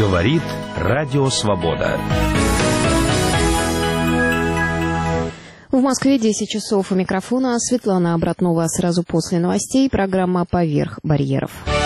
Говорит Радио Свобода. В Москве 10 часов. У микрофона Светлана Обратнова. Сразу после новостей программа «Поверх барьеров».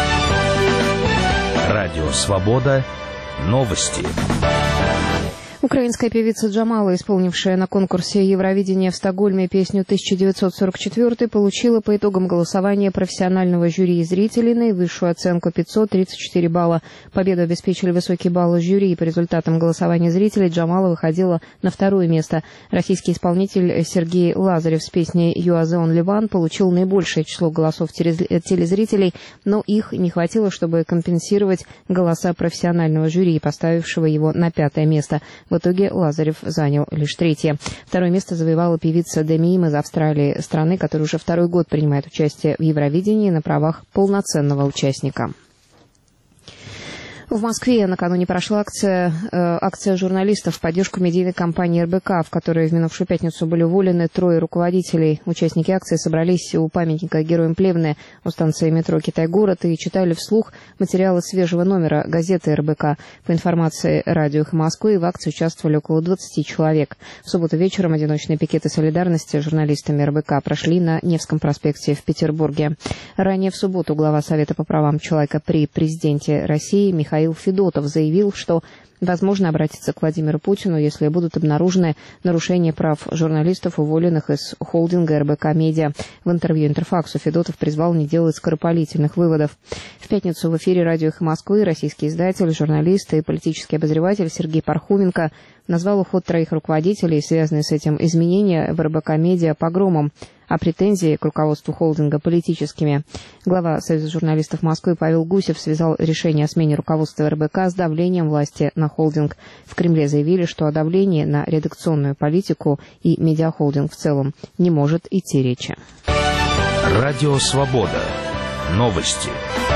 Радио Свобода. Новости. Украинская певица Джамала, исполнившая на конкурсе Евровидения в Стокгольме песню 1944, получила по итогам голосования профессионального жюри и зрителей наивысшую оценку 534 балла. Победу обеспечили высокие баллы жюри, и по результатам голосования зрителей Джамала выходила на второе место. Российский исполнитель Сергей Лазарев с песней «You are the only one» получил наибольшее число голосов телезрителей, но их не хватило, чтобы компенсировать голоса профессионального жюри, поставившего его на пятое место. В итоге Лазарев занял лишь третье. Второе место завоевала певица Деми Им из Австралии, страны, которая уже второй год принимает участие в Евровидении на правах полноценного участника. В Москве накануне прошла акция журналистов в поддержку медийной компании РБК, в которой в минувшую пятницу были уволены 3 руководителей. Участники акции собрались у памятника героям Плевны у станции метро «Китай-город» и читали вслух материалы свежего номера газеты РБК. По информации радио «Эхо Москвы» в акции участвовали около 20 человек. В субботу вечером одиночные пикеты солидарности с журналистами РБК прошли на Невском проспекте в Петербурге. Ранее в субботу глава Совета по правам человека при президенте России Михаил Федотов заявил, что возможно обратиться к Владимиру Путину, если будут обнаружены нарушения прав журналистов, уволенных из холдинга РБК Медиа. В интервью Интерфаксу Федотов призвал не делать скоропалительных выводов. В пятницу в эфире радио «Эхо Москвы» российский издатель, журналист и политический обозреватель Сергей Пархоменко назвал уход 3 руководителей, связанные с этим изменения в РБК Медиа, погромом, а претензии к руководству холдинга политическими. Глава Союза журналистов Москвы Павел Гусев связал решение о смене руководства РБК с давлением власти на холдинг. В Кремле заявили, что о давлении на редакционную политику и медиахолдинг в целом не может идти речи. Радио Свобода. Новости.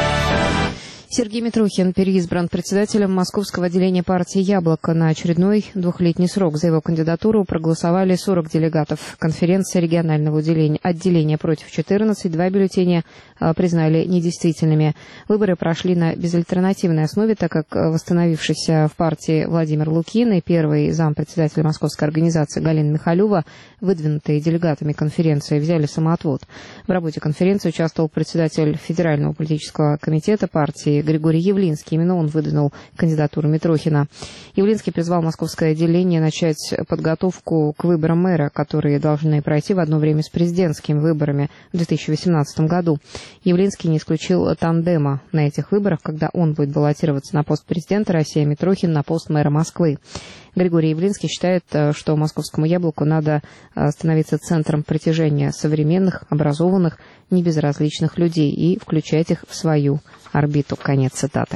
Сергей Митрохин переизбран председателем Московского отделения партии «Яблоко» на очередной 2-летний срок. За его кандидатуру проголосовали 40 делегатов. Конференция регионального отделения против 14, 2 бюллетеня признали недействительными. Выборы прошли на безальтернативной основе, так как восстановившийся в партии Владимир Лукин и первый зампредседателя московской организации Галина Михалева, выдвинутые делегатами конференции, взяли самоотвод. В работе конференции участвовал председатель Федерального политического комитета партии Григорий Явлинский. Именно он выдвинул кандидатуру Митрохина. Явлинский призвал московское отделение начать подготовку к выборам мэра, которые должны пройти в одно время с президентскими выборами в 2018 году. Явлинский не исключил тандема на этих выборах, когда он будет баллотироваться на пост президента России, а Митрохин на пост мэра Москвы. Григорий Явлинский считает, что московскому «Яблоку» надо становиться центром притяжения современных, образованных, небезразличных людей и включать их в свою орбиту. Конец цитаты.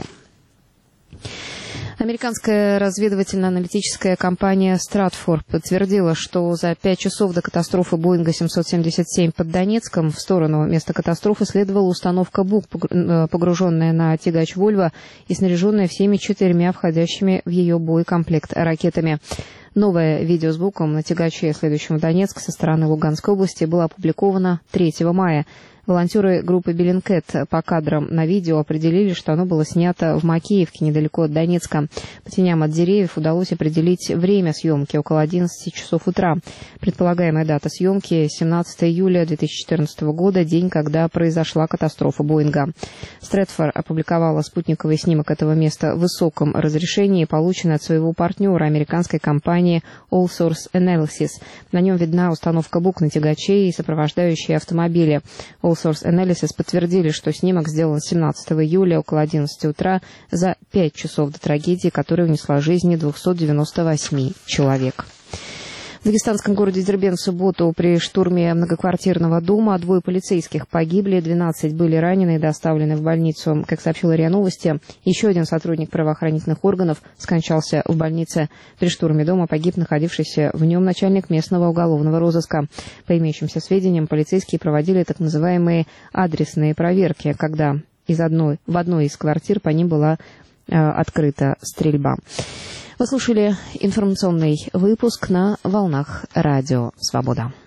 Американская разведывательно-аналитическая компания Stratfor подтвердила, что за 5 часов до катастрофы Боинга 777 под Донецком в сторону места катастрофы следовала установка БУК, погруженная на тягач «Вольво» и снаряженная всеми 4 входящими в ее боекомплект ракетами. Новое видео с БУКом на тягаче, следующем в Донецк со стороны Луганской области, было опубликовано 3 мая. Волонтеры группы «Беллинкет» по кадрам на видео определили, что оно было снято в Макеевке, недалеко от Донецка. По теням от деревьев удалось определить время съемки — около 11 часов утра. Предполагаемая дата съемки — 17 июля 2014 года, день, когда произошла катастрофа Боинга. Stratfor опубликовала спутниковый снимок этого места в высоком разрешении, полученный от своего партнера, американской компании All Source Analysis. На нем видна установка БУК на тягаче и сопровождающие автомобили. All Source Analysis подтвердили, что снимок сделан 17 июля около 11 утра, за 5 часов до трагедии, которая унесла жизни 298 человек. В дагестанском городе Дербент в субботу при штурме многоквартирного дома 2 полицейских погибли, 12 были ранены и доставлены в больницу. Как сообщила РИА Новости, еще один сотрудник правоохранительных органов скончался в больнице. При штурме дома погиб находившийся в нем начальник местного уголовного розыска. По имеющимся сведениям, полицейские проводили так называемые адресные проверки, когда в одной из квартир по ним была открыта стрельба. Вы слушали информационный выпуск на волнах Радио Свобода.